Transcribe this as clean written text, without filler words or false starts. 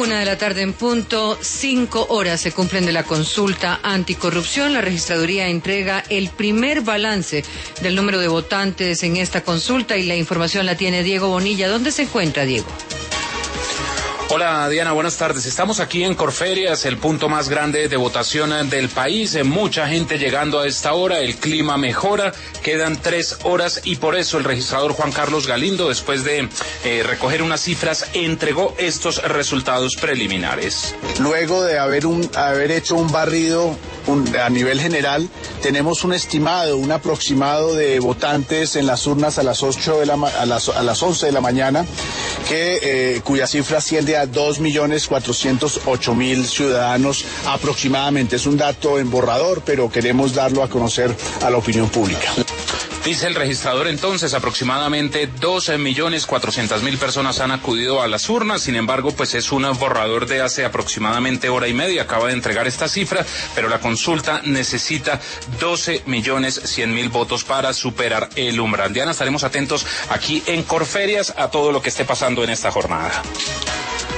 1:00 en punto, 5 horas se cumplen de la consulta anticorrupción. La registraduría entrega el primer balance del número de votantes en esta consulta y la información la tiene Diego Bonilla. ¿Dónde se encuentra, Diego? Hola Diana, buenas tardes. Estamos aquí en Corferias, el punto más grande de votación del país. Mucha gente llegando a esta hora, el clima mejora, quedan 3 horas y por eso el registrador Juan Carlos Galindo, después de recoger unas cifras, entregó estos resultados preliminares. Luego de haber hecho un barrido a nivel general, tenemos un estimado, un aproximado de votantes en las urnas a las 11 de la mañana, cuya cifra asciende a 2.408.000 ciudadanos aproximadamente. Es un dato en borrador, pero queremos darlo a conocer a la opinión pública. Dice el registrador entonces, aproximadamente 12.400.000 personas han acudido a las urnas. Sin embargo, pues es un borrador de hace aproximadamente hora y media. Acaba de entregar esta cifra, pero la consulta necesita 12.100.000 votos para superar el umbral. Diana, estaremos atentos aquí en Corferias a todo lo que esté pasando en esta jornada.